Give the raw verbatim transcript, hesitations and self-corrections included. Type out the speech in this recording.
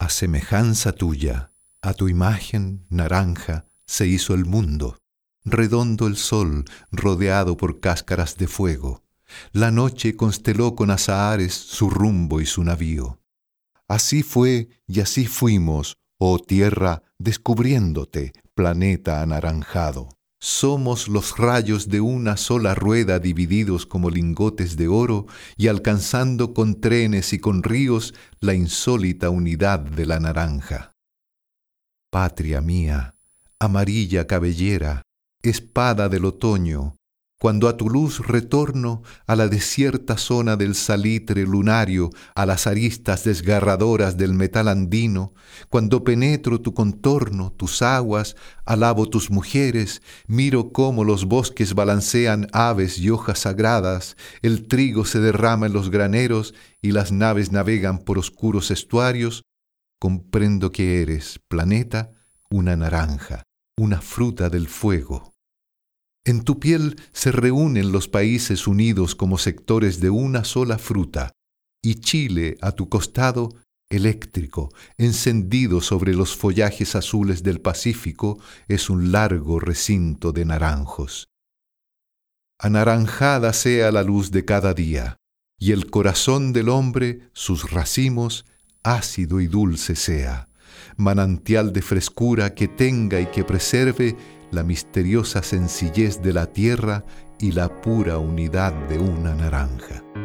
A semejanza tuya, a tu imagen naranja, se hizo el mundo. Redondo el sol, rodeado por cáscaras de fuego. La noche consteló con azahares su rumbo y su navío. Así fue y así fuimos, oh tierra, descubriéndote, planeta anaranjado. Somos los rayos de una sola rueda divididos como lingotes de oro y alcanzando con trenes y con ríos la insólita unidad de la naranja. Patria mía, amarilla cabellera, espada del otoño, cuando a tu luz retorno a la desierta zona del salitre lunario, a las aristas desgarradoras del metal andino, cuando penetro tu contorno, tus aguas, alabo tus mujeres, miro cómo los bosques balancean aves y hojas sagradas, el trigo se derrama en los graneros y las naves navegan por oscuros estuarios, comprendo que eres, planeta, una naranja, una fruta del fuego. En tu piel se reúnen los países unidos como sectores de una sola fruta, y Chile a tu costado, eléctrico, encendido sobre los follajes azules del Pacífico, es un largo recinto de naranjos. Anaranjada sea la luz de cada día, y el corazón del hombre, sus racimos, ácido y dulce sea, manantial de frescura que tenga y que preserve la misteriosa sencillez de la tierra y la pura unidad de una naranja.